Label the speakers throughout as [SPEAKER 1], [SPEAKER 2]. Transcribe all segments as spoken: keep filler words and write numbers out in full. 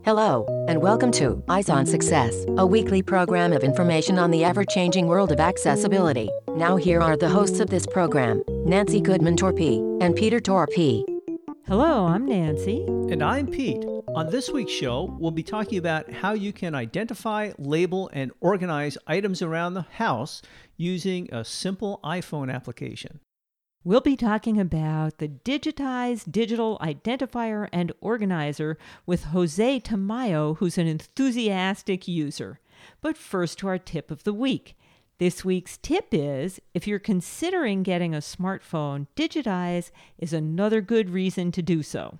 [SPEAKER 1] Hello, and welcome to Eyes on Success, a weekly program of information on the ever-changing world of accessibility. Now here are the hosts of this program, Nancy Goodman-Torpey and Peter Torpey.
[SPEAKER 2] Hello, I'm Nancy.
[SPEAKER 3] And I'm Pete. On this week's show, we'll be talking about how you can identify, label, and organize items around the house using a simple iPhone application.
[SPEAKER 2] We'll be talking about the digitized digital identifier and organizer with Jose Tamayo, who's an enthusiastic user. But first to our tip of the week. This week's tip is, if you're considering getting a smartphone, Digitize is another good reason to do so.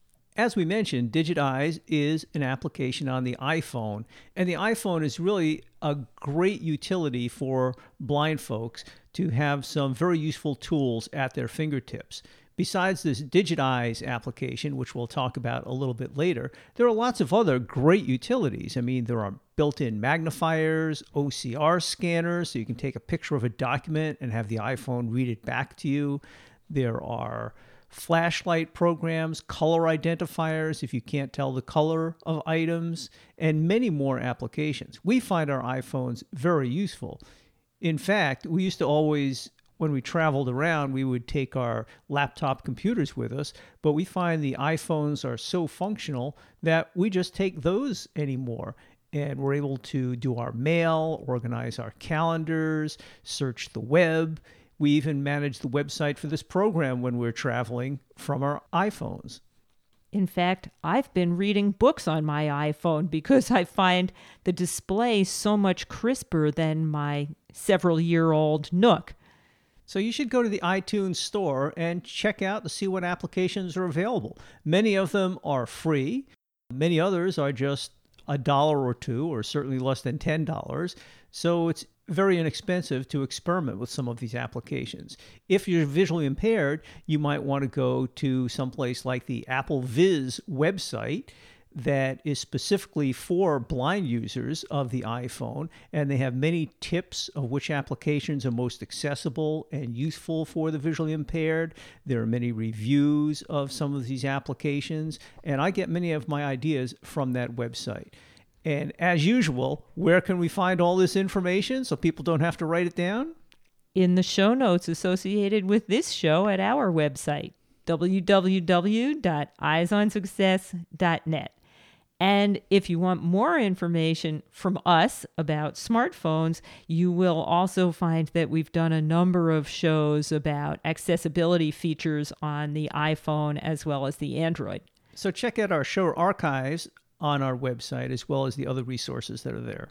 [SPEAKER 3] As we mentioned, Digitize is an application on the iPhone, and the iPhone is really a great utility for blind folks to have some very useful tools at their fingertips. Besides this Digitize application, which we'll talk about a little bit later, there are lots of other great utilities. I mean, there are built-in magnifiers, O C R scanners, so you can take a picture of a document and have the iPhone read it back to you. There are flashlight programs, color identifiers if you can't tell the color of items, and many more applications. We find our iPhones very useful. In fact, we used to always, when we traveled around, we would take our laptop computers with us, but we find the iPhones are so functional that we just take those anymore. And we're able to do our mail, organize our calendars, search the web. We even manage the website for this program when we're traveling from our iPhones.
[SPEAKER 2] In fact, I've been reading books on my iPhone because I find the display so much crisper than my several-year-old Nook.
[SPEAKER 3] So you should go to the iTunes store and check out to see what applications are available. Many of them are free. Many others are just a dollar or two, or certainly less than ten dollars. So it's very inexpensive to experiment with some of these applications. If you're visually impaired, you might want to go to someplace like the Apple Viz website that is specifically for blind users of the iPhone, and they have many tips of which applications are most accessible and useful for the visually impaired. There are many reviews of some of these applications, and I get many of my ideas from that website. And as usual, where can we find all this information so people don't have to write it down?
[SPEAKER 2] In the show notes associated with this show at our website, w w w dot eyes on success dot net. And if you want more information from us about smartphones, you will also find that we've done a number of shows about accessibility features on the iPhone as well as the Android.
[SPEAKER 3] So check out our show archives on our website as well as the other resources that are there.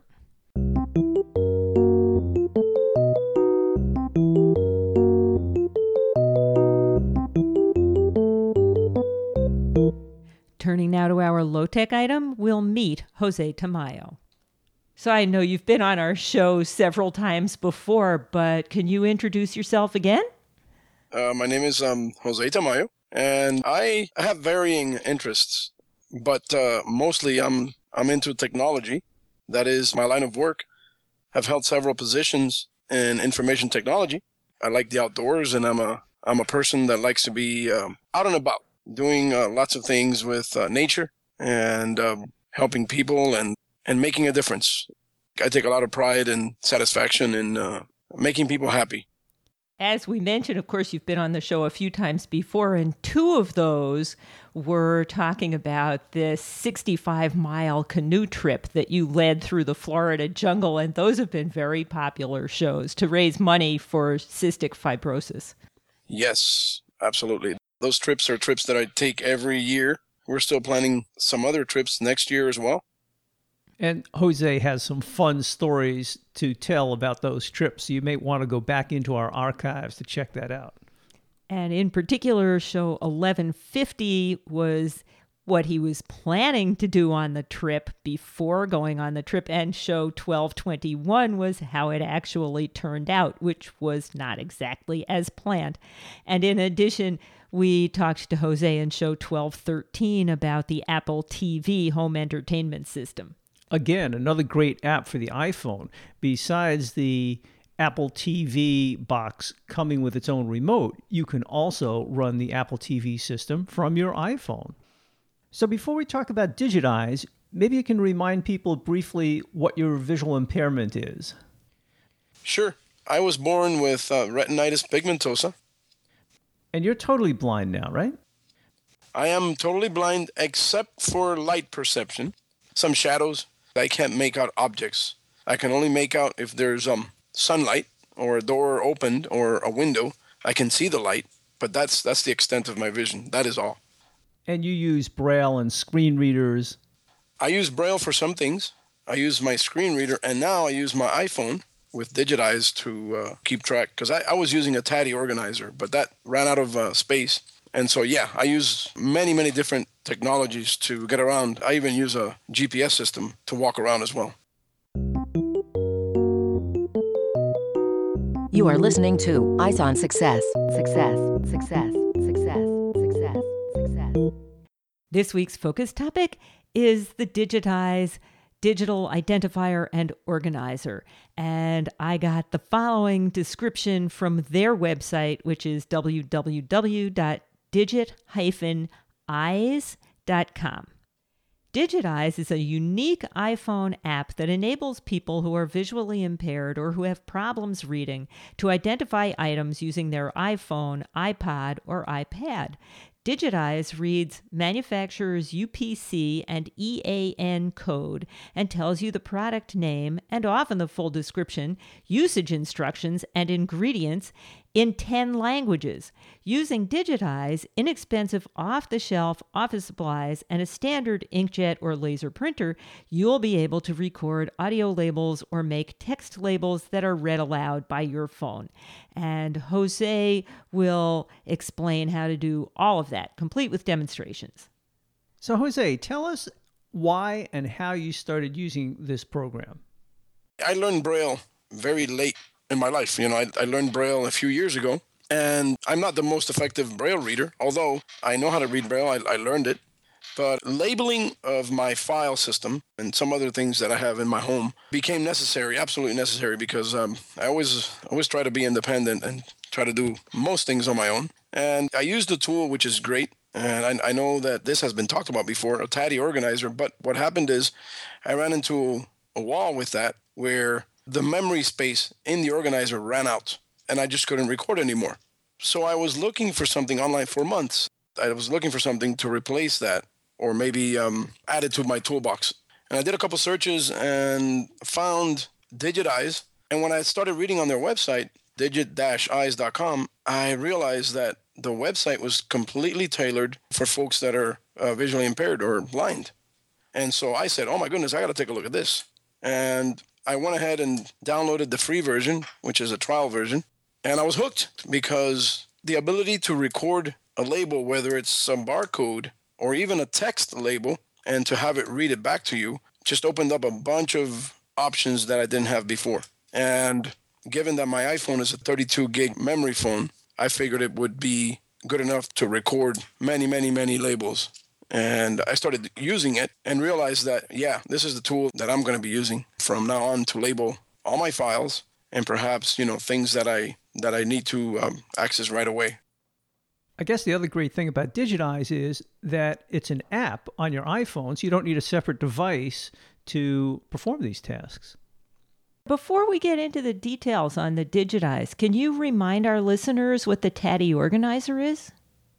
[SPEAKER 2] Turning now to our low-tech item, we'll meet Jose Tamayo. So I know you've been on our show several times before, but can you introduce yourself again?
[SPEAKER 4] Uh, my name is um, Jose Tamayo, and I have varying interests, but uh, mostly I'm I'm into technology. That is my line of work. I've held several positions in information technology. I like the outdoors, and I'm a I'm a person that likes to be um, out and about, doing uh, lots of things with uh, nature and um, helping people and, and making a difference. I take a lot of pride and satisfaction in uh, making people happy.
[SPEAKER 2] As we mentioned, of course, you've been on the show a few times before, and two of those were talking about this sixty-five mile canoe trip that you led through the Florida jungle, and those have been very popular shows to raise money for cystic fibrosis.
[SPEAKER 4] Yes, absolutely. Those trips are trips that I take every year. We're still planning some other trips next year as well.
[SPEAKER 3] And Jose has some fun stories to tell about those trips. So you may want to go back into our archives to check that out.
[SPEAKER 2] And in particular, show eleven fifty was what he was planning to do on the trip before going on the trip, and show twelve twenty-one was how it actually turned out, which was not exactly as planned. And in addition, we talked to Jose in show twelve thirteen about the Apple T V home entertainment system.
[SPEAKER 3] Again, another great app for the iPhone. Besides the Apple T V box coming with its own remote, you can also run the Apple T V system from your iPhone. So before we talk about DigitEyes, maybe you can remind people briefly what your visual impairment is.
[SPEAKER 4] Sure. I was born with uh, retinitis pigmentosa.
[SPEAKER 3] And you're totally blind now, right?
[SPEAKER 4] I am totally blind except for light perception. Some shadows. I can't make out objects. I can only make out if there's um sunlight or a door opened or a window. I can see the light, but that's that's the extent of my vision. That is all.
[SPEAKER 3] And you use Braille and screen readers.
[SPEAKER 4] I use Braille for some things. I use my screen reader, and now I use my iPhone with DigitEyes to uh, keep track, because I, I was using a T A D I organizer, but that ran out of uh, space. And so, yeah, I use many, many different technologies to get around. I even use a G P S system to walk around as well.
[SPEAKER 1] You are listening to Eyes on Success. Success, success, success, success, success.
[SPEAKER 2] This week's focus topic is the DigitEyes Digital Identifier and Organizer. And I got the following description from their website, which is w w w dot digit dash eyes dot com. DigitEyes is a unique iPhone app that enables people who are visually impaired or who have problems reading to identify items using their iPhone, iPod, or iPad. DigitEyes reads manufacturer's U P C and E A N code and tells you the product name and often the full description, usage instructions, and ingredients in ten languages. Using DigitEyes, inexpensive off-the-shelf office supplies, and a standard inkjet or laser printer, you'll be able to record audio labels or make text labels that are read aloud by your phone. And Jose will explain how to do all of that, complete with demonstrations.
[SPEAKER 3] So Jose, tell us why and how you started using this program.
[SPEAKER 4] I learned Braille very late in my life. You know, I, I learned Braille a few years ago, and I'm not the most effective Braille reader, although I know how to read Braille. I, I learned it. But labeling of my file system and some other things that I have in my home became necessary, absolutely necessary, because um, I always always try to be independent and try to do most things on my own. And I used the tool, which is great. And I, I know that this has been talked about before, a T A D I organizer. But what happened is I ran into a wall with that where the memory space in the organizer ran out and I just couldn't record anymore. So I was looking for something online for months. I was looking for something to replace that or maybe um, add it to my toolbox. And I did a couple searches and found DigitEyes. And when I started reading on their website, digit dash eyes dot com, I realized that the website was completely tailored for folks that are uh, visually impaired or blind. And so I said, oh my goodness, I got to take a look at this. And I went ahead and downloaded the free version, which is a trial version, and I was hooked because the ability to record a label, whether it's some barcode or even a text label, and to have it read it back to you, just opened up a bunch of options that I didn't have before. And given that my iPhone is a thirty-two gig memory phone, I figured it would be good enough to record many, many, many labels. And I started using it and realized that, yeah, this is the tool that I'm going to be using from now on to label all my files and perhaps, you know, things that I that I need to um, access right away.
[SPEAKER 3] I guess the other great thing about DigitEyes is that it's an app on your iPhone, so you don't need a separate device to perform these tasks.
[SPEAKER 2] Before we get into the details on the DigitEyes, can you remind our listeners what the T A D I organizer is?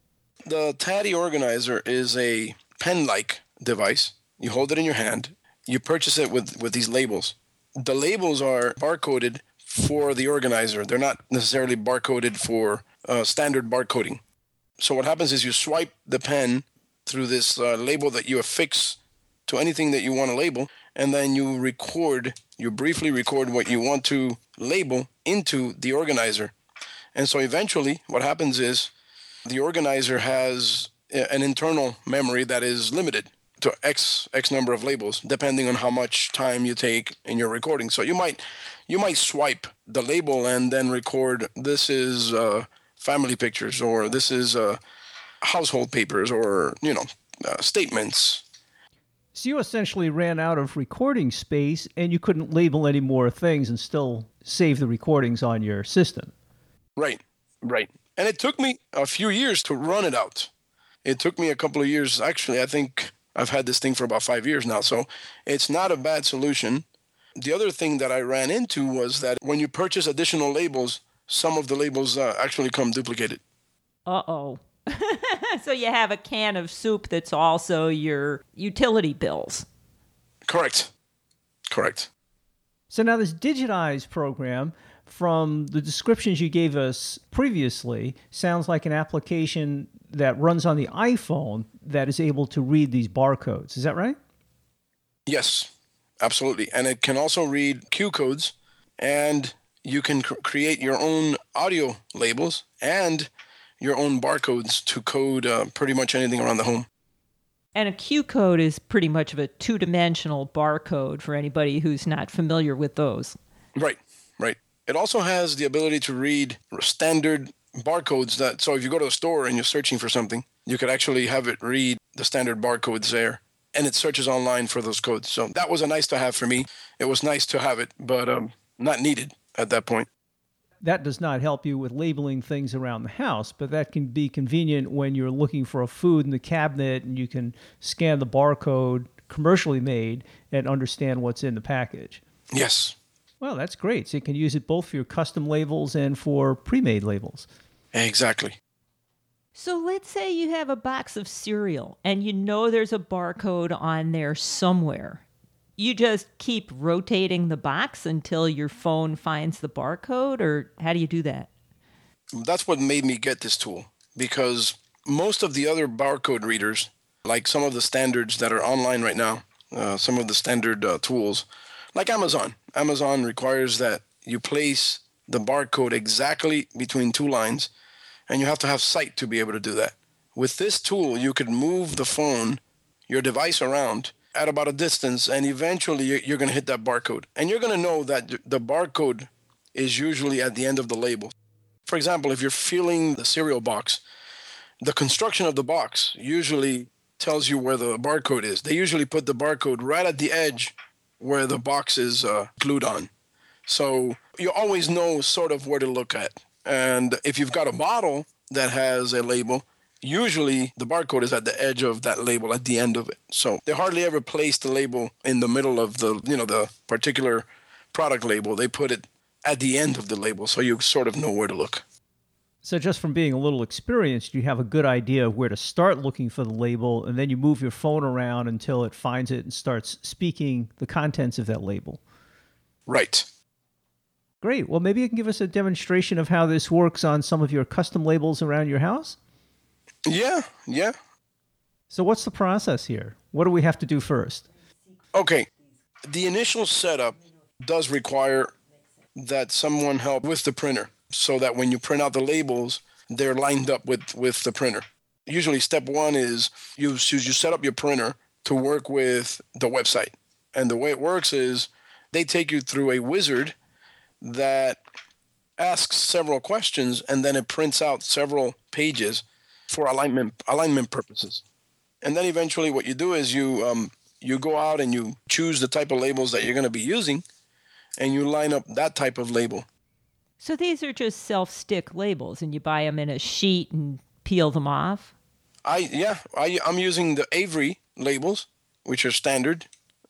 [SPEAKER 4] The T A D I organizer is a pen-like device. You hold it in your hand. You purchase it with, with these labels. The labels are barcoded for the organizer. They're not necessarily barcoded for uh, standard barcoding. So what happens is you swipe the pen through this uh, label that you affix to anything that you want to label, and then you record, you briefly record what you want to label into the organizer. And so eventually what happens is the organizer has an internal memory that is limited to X X number of labels, depending on how much time you take in your recording. So you might you might swipe the label and then record, this is uh, family pictures, or this is uh, household papers, or, you know, uh, statements.
[SPEAKER 3] So you essentially ran out of recording space and you couldn't label any more things and still save the recordings on your system.
[SPEAKER 4] Right, right. And it took me a few years to run it out. It took me a couple of years. Actually, I think I've had this thing for about five years now, so it's not a bad solution. The other thing that I ran into was that when you purchase additional labels, some of the labels uh, actually come duplicated.
[SPEAKER 2] Uh-oh. So you have a can of soup that's also your utility bills.
[SPEAKER 4] Correct. Correct.
[SPEAKER 3] So now this Digitize program, from the descriptions you gave us previously, sounds like an application that runs on the iPhone that is able to read these barcodes. Is that right?
[SPEAKER 4] Yes, absolutely. And it can also read Q codes, and you can cr- create your own audio labels and your own barcodes to code uh, pretty much anything around the home.
[SPEAKER 2] And a Q code is pretty much of a two-dimensional barcode for anybody who's not familiar with those.
[SPEAKER 4] Right, right. It also has the ability to read standard barcodes that, so if you go to a store and you're searching for something, you could actually have it read the standard barcodes there, and it searches online for those codes. So that was a nice to have for me. It was nice to have it, but um, not needed at that point.
[SPEAKER 3] That does not help you with labeling things around the house, but that can be convenient when you're looking for a food in the cabinet and you can scan the barcode commercially made and understand what's in the package.
[SPEAKER 4] Yes.
[SPEAKER 3] Well, that's great. So you can use it both for your custom labels and for pre-made labels.
[SPEAKER 4] Exactly.
[SPEAKER 2] So let's say you have a box of cereal and you know there's a barcode on there somewhere. You just keep rotating the box until your phone finds the barcode, or how do you do that?
[SPEAKER 4] That's what made me get this tool, because most of the other barcode readers, like some of the standards that are online right now, uh, some of the standard uh, tools, like Amazon. Amazon requires that you place the barcode exactly between two lines, and you have to have sight to be able to do that. With this tool, you could move the phone, your device around at about a distance, and eventually you're going to hit that barcode. And you're going to know that the barcode is usually at the end of the label. For example, if you're feeling the cereal box, the construction of the box usually tells you where the barcode is. They usually put the barcode right at the edge where the box is uh, glued on. So you always know sort of where to look at. And if you've got a bottle that has a label, usually the barcode is at the edge of that label at the end of it. So they hardly ever place the label in the middle of the, you know, the particular product label. They put it at the end of the label, so you sort of know where to look.
[SPEAKER 3] So just from being a little experienced, you have a good idea of where to start looking for the label, and then you move your phone around until it finds it and starts speaking the contents of that label.
[SPEAKER 4] Right.
[SPEAKER 3] Great. Well, maybe you can give us a demonstration of how this works on some of your custom labels around your house?
[SPEAKER 4] Yeah, yeah.
[SPEAKER 3] So what's the process here? What do we have to do first?
[SPEAKER 4] Okay. The initial setup does require that someone help with the printer so that when you print out the labels, they're lined up with, with the printer. Usually step one is you, you set up your printer to work with the website. And the way it works is they take you through a wizard that asks several questions, and then it prints out several pages for alignment alignment purposes. And then eventually what you do is you um, you go out and you choose the type of labels that you're going to be using, and you line up that type of label.
[SPEAKER 2] So these are just self-stick labels, and you buy them in a sheet and peel them off?
[SPEAKER 4] I yeah, I, I'm using the Avery labels, which are standard,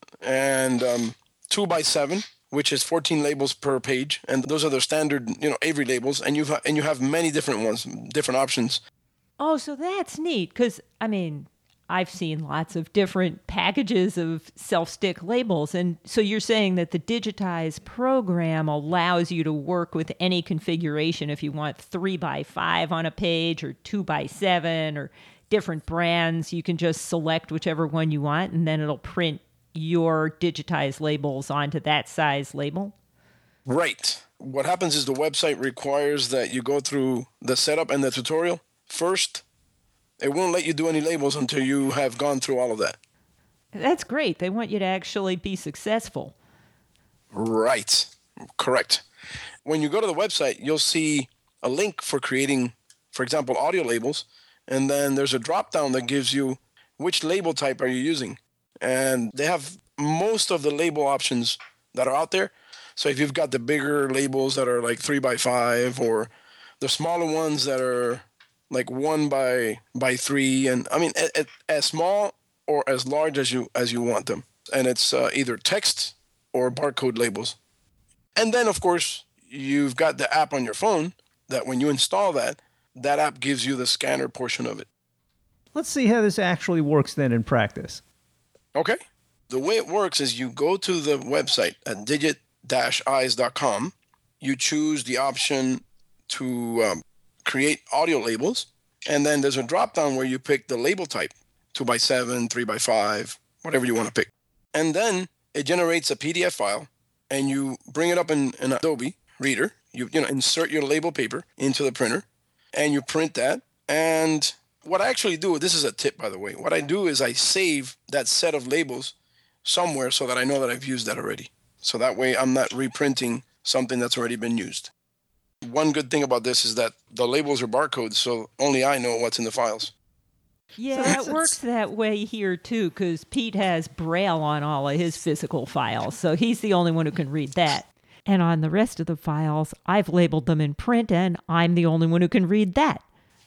[SPEAKER 4] and um, two by seven, which is fourteen labels per page, and those are the standard, you know, Avery labels, and you and you have many different ones, different options.
[SPEAKER 2] Oh, so that's neat, because, I mean, I've seen lots of different packages of self-stick labels, and so you're saying that the Digitize program allows you to work with any configuration if you want three by five on a page or two by seven or different brands. You can just select whichever one you want, and then it'll print your Digitize labels onto that size label?
[SPEAKER 4] Right. What happens is the website requires that you go through the setup and the tutorial first. It won't let you do any labels until you have gone through all of that.
[SPEAKER 2] That's great. They want you to actually be successful.
[SPEAKER 4] Right. Correct. When you go to the website, you'll see a link for creating, for example, audio labels, and then there's a drop-down that gives you which label type are you using. And they have most of the label options that are out there. So if you've got the bigger labels that are like three by five, or the smaller ones that are like one by by three, and I mean a, a, as small or as large as you as you want them. And it's uh, either text or barcode labels. And then, of course, you've got the app on your phone that when you install that, that app gives you the scanner portion of it.
[SPEAKER 3] Let's see how this actually works then in practice.
[SPEAKER 4] Okay. The way it works is you go to the website at digit dash eyes dot com. You choose the option to um, create audio labels. And then there's a drop down where you pick the label type, two by seven, three by five, whatever you want to pick. And then it generates a P D F file, and you bring it up in an Adobe Reader. You, you know, insert your label paper into the printer, and you print that. And what I actually do, this is a tip, by the way. What I do is I save that set of labels somewhere so that I know that I've used that already. So that way I'm not reprinting something that's already been used. One good thing about this is that the labels are barcodes, so only I know what's in the files.
[SPEAKER 2] Yeah, it works that way here, too, because Pete has Braille on all of his physical files, so he's the only one who can read that. And on the rest of the files, I've labeled them in print, and I'm the only one who can read that.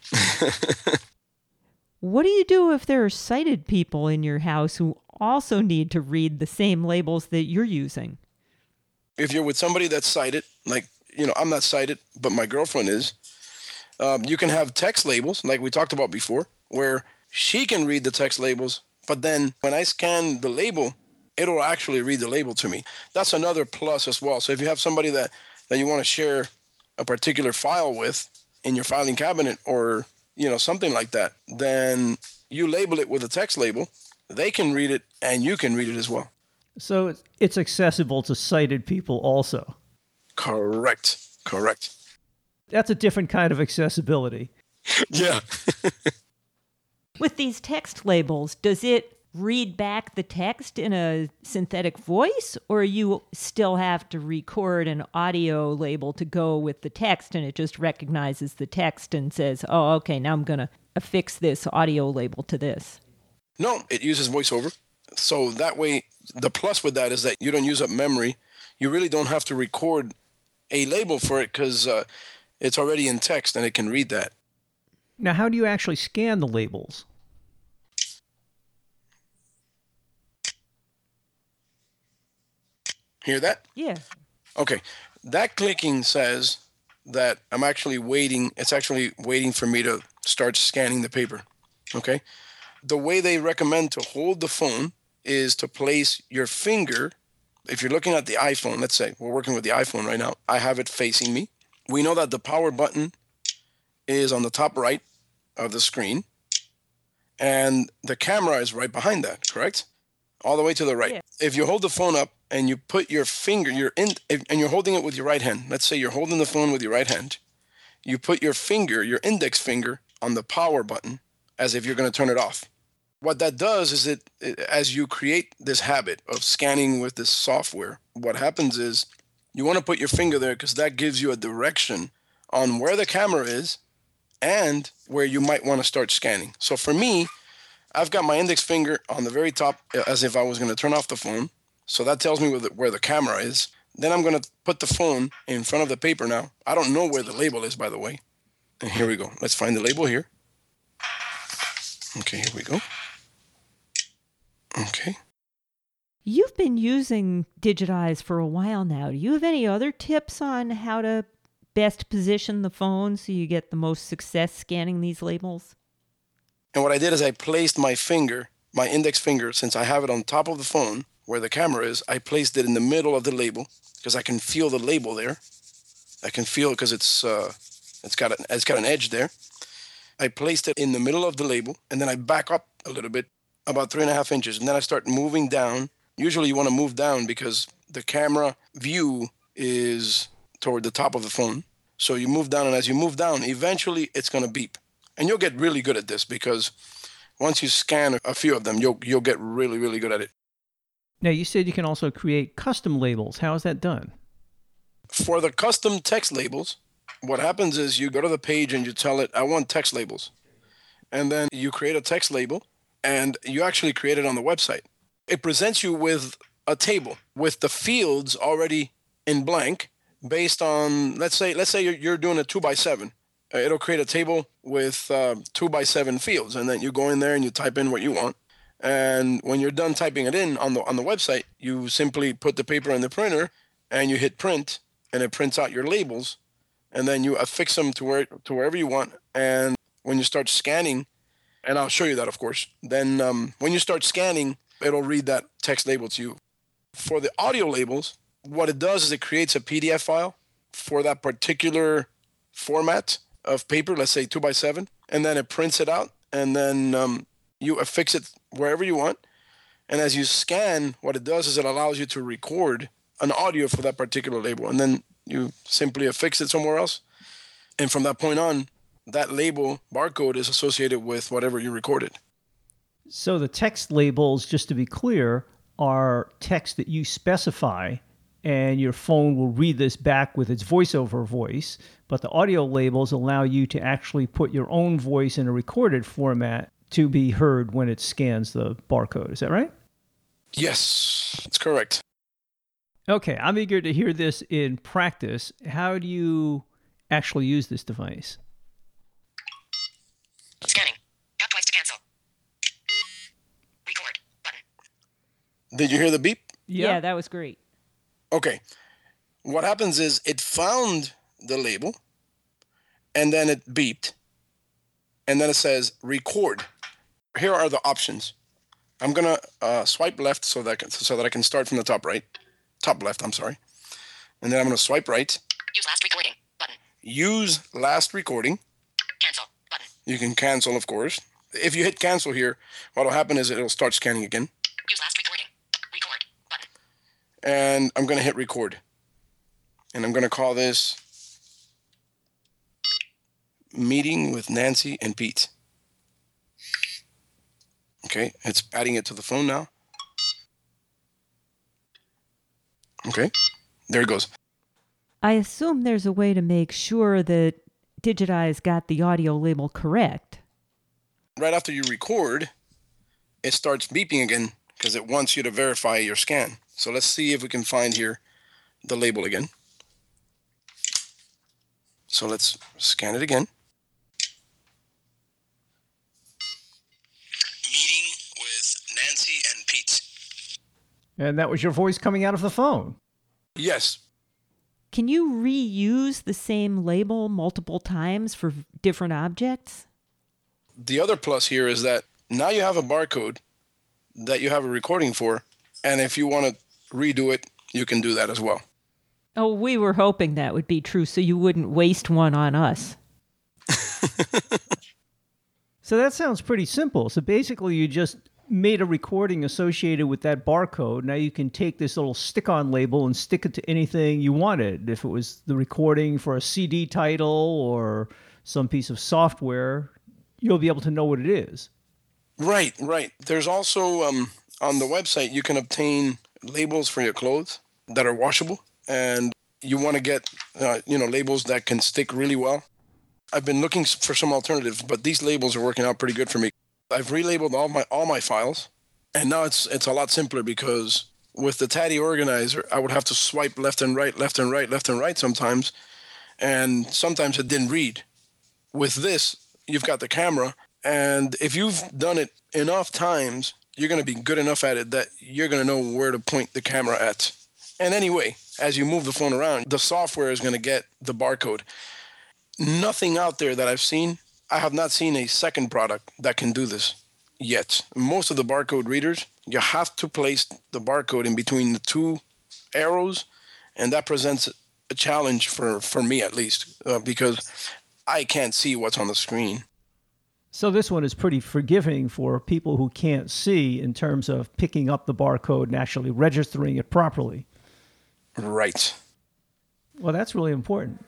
[SPEAKER 2] What do you do if there are sighted people in your house who also need to read the same labels that you're using?
[SPEAKER 4] If you're with somebody that's sighted, like, you know, I'm not sighted, but my girlfriend is, um, you can have text labels, like we talked about before, where she can read the text labels, but then when I scan the label, it'll actually read the label to me. That's another plus as well. So if you have somebody that, that you want to share a particular file with in your filing cabinet or, you know, something like that, then you label it with a text label. They can read it and you can read it as well.
[SPEAKER 3] So it's, it's accessible to sighted people also.
[SPEAKER 4] Correct. Correct.
[SPEAKER 3] That's a different kind of accessibility.
[SPEAKER 4] Yeah.
[SPEAKER 2] With these text labels, does it read back the text in a synthetic voice, or you still have to record an audio label to go with the text and it just recognizes the text and says, oh, okay, now I'm going to affix this audio label to this?
[SPEAKER 4] No, it uses voiceover. So that way, the plus with that is that you don't use up memory. You really don't have to record a label for it because uh, it's already in text and it can read that.
[SPEAKER 3] Now, how do you actually scan the labels?
[SPEAKER 4] Hear that?
[SPEAKER 2] Yeah.
[SPEAKER 4] Okay. That clicking says that I'm actually waiting. It's actually waiting for me to start scanning the paper. Okay. The way they recommend to hold the phone is to place your finger. If you're looking at the iPhone, let's say we're working with the iPhone right now. I have it facing me. We know that the power button is on the top right of the screen, and the camera is right behind that, correct? All the way to the right.
[SPEAKER 2] Yeah.
[SPEAKER 4] If you hold the phone up and you put your finger, you're in, and you're holding it with your right hand. Let's say you're holding the phone with your right hand. You put your finger, your index finger, on the power button as if you're going to turn it off. What that does is it, it, as you create this habit of scanning with this software, what happens is you want to put your finger there because that gives you a direction on where the camera is and where you might want to start scanning. So for me, I've got my index finger on the very top as if I was going to turn off the phone. So that tells me where the, where the camera is. Then I'm going to put the phone in front of the paper now. I don't know where the label is, by the way. And here we go. Let's find the label here. Okay, here we go. Okay.
[SPEAKER 2] You've been using Digitize for a while now. Do you have any other tips on how to best position the phone so you get the most success scanning these labels?
[SPEAKER 4] And what I did is I placed my finger, my index finger, since I have it on top of the phone where the camera is, I placed it in the middle of the label because I can feel the label there. I can feel it because it's uh, it's got a, it's got an edge there. I placed it in the middle of the label, and then I back up a little bit, about three and a half inches, and then I start moving down. Usually you want to move down because the camera view is toward the top of the phone. So you move down, and as you move down, eventually it's going to beep. And you'll get really good at this because once you scan a few of them, you'll you'll get really, really good at it.
[SPEAKER 3] Now, you said you can also create custom labels. How is that done?
[SPEAKER 4] For the custom text labels, what happens is you go to the page and you tell it, I want text labels. And then you create a text label, and you actually create it on the website. It presents you with a table with the fields already in blank based on, let's say, let's say you're, you're doing a two by seven. uh, it'll create a table with uh, two by seven fields, and then you go in there and you type in what you want. And when you're done typing it in on the on the website, you simply put the paper in the printer and you hit print, and it prints out your labels, and then you affix them to where to wherever you want. And when you start scanning, and I'll show you that, of course, then um, when you start scanning, it'll read that text label to you. For the audio labels, what it does is it creates a P D F file for that particular format of paper, let's say two by seven, and then it prints it out, and then um, you affix it wherever you want. And as you scan, what it does is it allows you to record an audio for that particular label, and then you simply affix it somewhere else. And from that point on, that label barcode is associated with whatever you recorded.
[SPEAKER 3] So the text labels, just to be clear, are text that you specify, and your phone will read this back with its voiceover voice. But the audio labels allow you to actually put your own voice in a recorded format to be heard when it scans the barcode. Is that right?
[SPEAKER 4] Yes, that's correct.
[SPEAKER 3] Okay, I'm eager to hear this in practice. How do you actually use this device?
[SPEAKER 1] Scanning. Tap twice to cancel. Record button.
[SPEAKER 4] Did you hear the beep?
[SPEAKER 2] Yeah, yeah, that was great.
[SPEAKER 4] Okay. What happens is it found the label, and then it beeped, and then it says record. Here are the options. I'm gonna uh, swipe left so that I can, so that I can start from the top right, top left. I'm sorry, and then I'm gonna swipe right.
[SPEAKER 1] Use last recording button.
[SPEAKER 4] Use last recording.
[SPEAKER 1] Cancel button.
[SPEAKER 4] You can cancel, of course. If you hit cancel here, what'll happen is it'll start scanning again.
[SPEAKER 1] Use last recording. Record button.
[SPEAKER 4] And I'm gonna hit record, and I'm gonna call this Meeting with Nancy and Pete. Okay, it's adding it to the phone now. Okay, there it goes.
[SPEAKER 2] I assume there's a way to make sure that Digitize got the audio label correct.
[SPEAKER 4] Right after you record, it starts beeping again because it wants you to verify your scan. So let's see if we can find here the label again. So let's scan it again. Meeting with Nancy and Pete.
[SPEAKER 3] And that was your voice coming out of the phone.
[SPEAKER 4] Yes.
[SPEAKER 2] Can you reuse the same label multiple times for different objects?
[SPEAKER 4] The other plus here is that now you have a barcode that you have a recording for, and if you want to redo it, you can do that as well.
[SPEAKER 2] Oh, we were hoping that would be true so you wouldn't waste one on us.
[SPEAKER 3] So that sounds pretty simple. So basically you just made a recording associated with that barcode. Now you can take this little stick-on label and stick it to anything you wanted. If it was the recording for a C D title or some piece of software, you'll be able to know what it is.
[SPEAKER 4] Right, right. There's also, um, on the website, you can obtain labels for your clothes that are washable. And you want to get, uh, you know, labels that can stick really well. I've been looking for some alternatives, but these labels are working out pretty good for me. I've relabeled all my all my files, and now it's it's a lot simpler because with the Taddy organizer, I would have to swipe left and right, left and right, left and right sometimes, and sometimes it didn't read. With this, you've got the camera, and if you've done it enough times, you're going to be good enough at it that you're going to know where to point the camera at. And anyway, as you move the phone around, the software is going to get the barcode. Nothing out there that I've seen, I have not seen a second product that can do this yet. Most of the barcode readers, you have to place the barcode in between the two arrows, and that presents a challenge for, for me at least, uh, because I can't see what's on the screen.
[SPEAKER 3] So this one is pretty forgiving for people who can't see in terms of picking up the barcode and actually registering it properly.
[SPEAKER 4] Right.
[SPEAKER 3] Well, that's really important.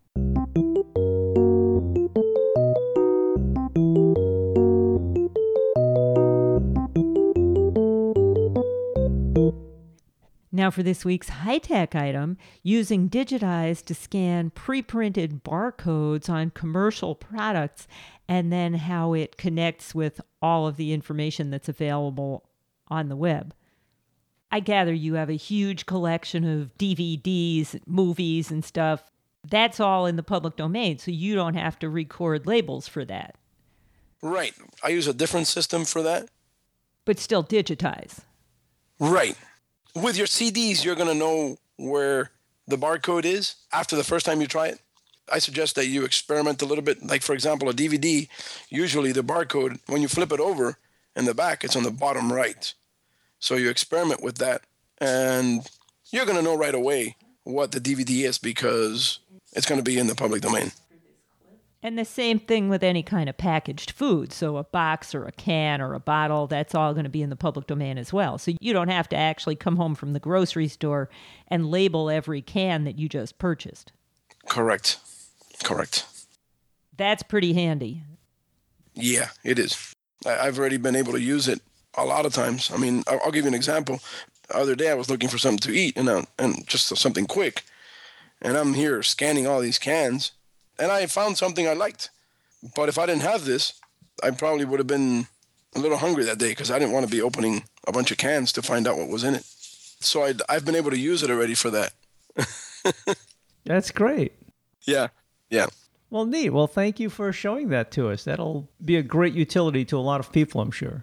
[SPEAKER 2] Now for this week's high-tech item, using Digitize to scan pre-printed barcodes on commercial products and then how it connects with all of the information that's available on the web. I gather you have a huge collection of D V Ds, movies, and stuff That's all in the public domain, so you don't have to record labels for that.
[SPEAKER 4] Right. I use a different system for that.
[SPEAKER 2] But still digitize.
[SPEAKER 4] Right. With your C Ds, you're going to know where the barcode is after the first time you try it. I suggest that you experiment a little bit. Like, for example, a D V D, usually the barcode, when you flip it over in the back, it's on the bottom right. So you experiment with that, and you're going to know right away what the D V D is because it's going to be in the public domain.
[SPEAKER 2] And the same thing with any kind of packaged food. So a box or a can or a bottle, that's all going to be in the public domain as well. So you don't have to actually come home from the grocery store and label every can that you just purchased.
[SPEAKER 4] Correct. Correct.
[SPEAKER 2] That's pretty handy.
[SPEAKER 4] Yeah, it is. I've already been able to use it a lot of times. I mean, I'll give you an example. The other day I was looking for something to eat, and, uh, and just something quick. And I'm here scanning all these cans. And I found something I liked. But if I didn't have this, I probably would have been a little hungry that day because I didn't want to be opening a bunch of cans to find out what was in it. So I'd, I've been able to use it already for that.
[SPEAKER 3] That's great.
[SPEAKER 4] Yeah, yeah.
[SPEAKER 3] Well, neat. Well, thank you for showing that to us. That'll be a great utility to a lot of people, I'm sure.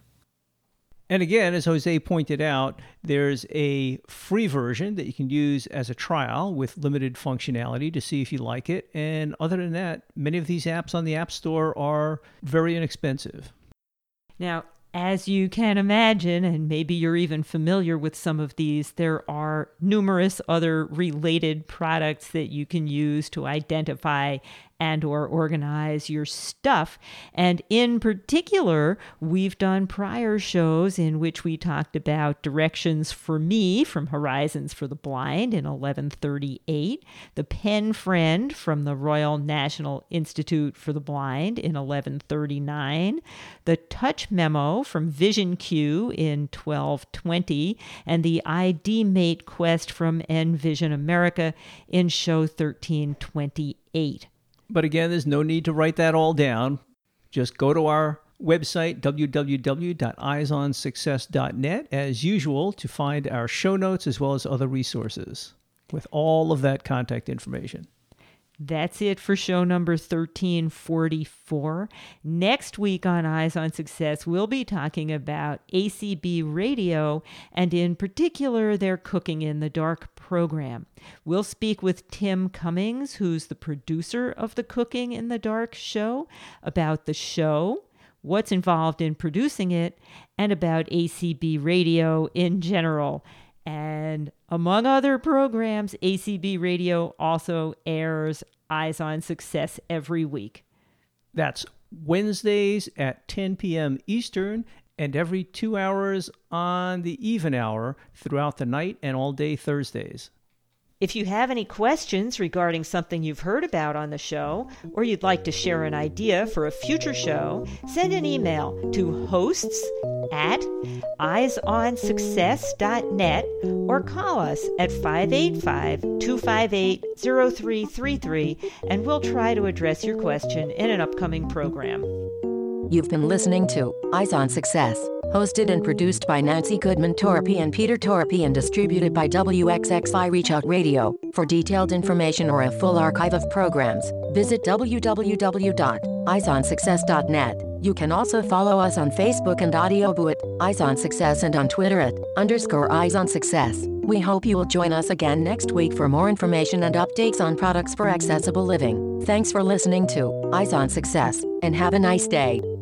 [SPEAKER 3] And again, as Jose pointed out, there's a free version that you can use as a trial with limited functionality to see if you like it. And other than that, many of these apps on the App Store are very inexpensive.
[SPEAKER 2] Now, as you can imagine, and maybe you're even familiar with some of these, there are numerous other related products that you can use to identify and or organize your stuff. And in particular, we've done prior shows in which we talked about Directions for Me from Horizons for the Blind in eleven thirty-eight, the Pen Friend from the Royal National Institute for the Blind in eleven thirty-nine, the Touch Memo from Vision Q in twelve twenty, and the I D Mate Quest from Envision America in show thirteen twenty-eight.
[SPEAKER 3] But again, there's no need to write that all down. Just go to our website, w w w dot eyes on success dot net, as usual, to find our show notes as well as other resources with all of that contact information.
[SPEAKER 2] That's it for show number thirteen forty-four. Next week on Eyes on Success, we'll be talking about A C B Radio and in particular their Cooking in the Dark program. We'll speak with Tim Cummings, who's the producer of the Cooking in the Dark show, about the show, what's involved in producing it, and about A C B Radio in general. And among other programs, A C B Radio also airs Eyes on Success every week.
[SPEAKER 3] That's Wednesdays at ten p.m. Eastern and every two hours on the even hour throughout the night and all day Thursdays.
[SPEAKER 2] If you have any questions regarding something you've heard about on the show, or you'd like to share an idea for a future show, send an email to hosts at eyes on success dot net or call us at five eight five, two five eight, zero three three three, and we'll try to address your question in an upcoming program.
[SPEAKER 1] You've been listening to Eyes on Success, hosted and produced by Nancy Goodman Torpy and Peter Torpy and distributed by W X X I Reach Out Radio. For detailed information or a full archive of programs, visit w w w dot eyes on success dot net. You can also follow us on Facebook and Audioboo at Eyes on Success and on Twitter at underscore Eyes on Success. We hope you will join us again next week for more information and updates on products for accessible living. Thanks for listening to Eyes on Success, and have a nice day.